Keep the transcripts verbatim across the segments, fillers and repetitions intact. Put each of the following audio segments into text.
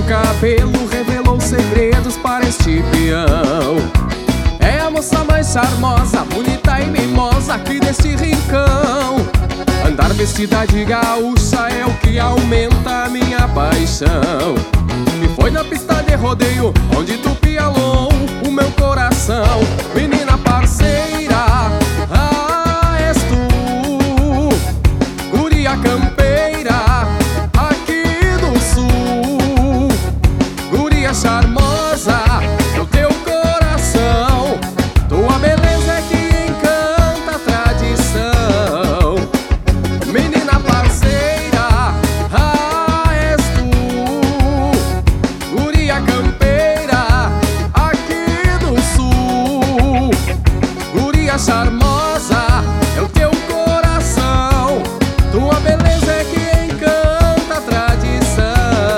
cabelo revelou segredos para este peão. É a moça mais charmosa, bonita e mimosa aqui deste rincão. Andar vestida de gaúcha é o que aumenta a minha paixão. E foi na pista de rodeio onde tu pialou o meu coração. Menina parceira, ah, és tu, guria campeira aqui do sul, guria charmosa no teu coração. Tua beleza é que encanta a tradição. Menina parceira, ah, és tu, guria campeira aqui do sul, guria charmosa é o teu coração. Tua beleza é que encanta a tradição.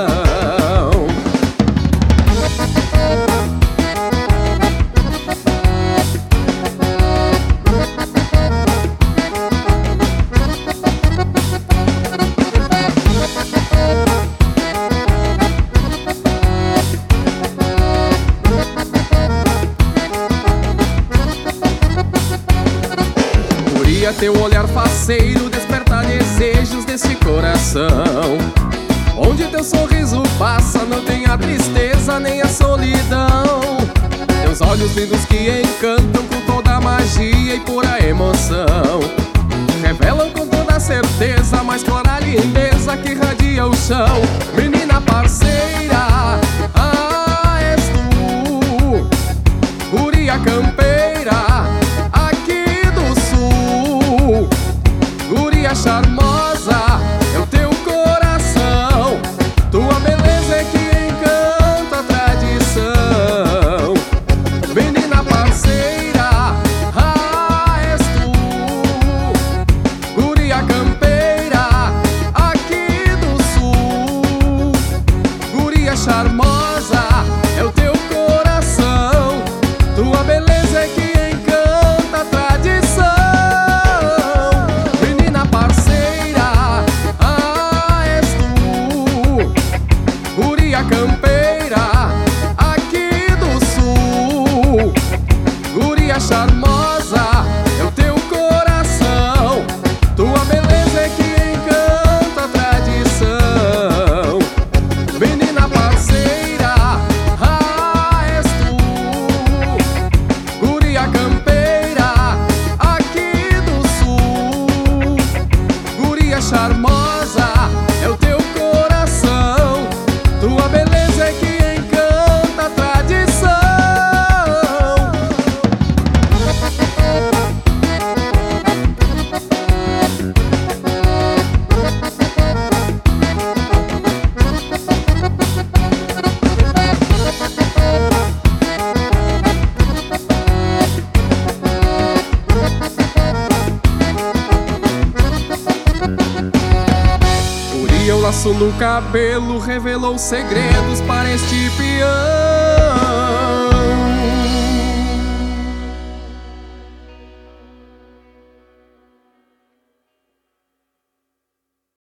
Guria, teu olhar faceiro desperta desejos desse coração. Onde teu sorriso passa não tem a tristeza nem a solidão. Teus olhos lindos que encantam com toda a magia e pura emoção. Revelam com toda a certeza a mais clara lindeza que irradia o chão. Menina parceira, ah, és tu, guria campeira aqui do sul, guria charmosa é o teu coração. Tua beleza é que encanta a tradição. Menina parceira, ah, és tu, guria campeira aqui do sul, guria charmosa é o teu coração. Tua beleza é que encanta a tradição. Menina parceira, ah, és tu, guria campeira aqui do sul, guria charmosa é o teu coração. Tua beleza é que encanta a tradição. Menina parceira, ah, és tu, guria campeira aqui do sul, guria charmosa é o teu coração. Tua beleza é que encanta a tradição. Guria, o laço no cabelo revelou segredos para este peão.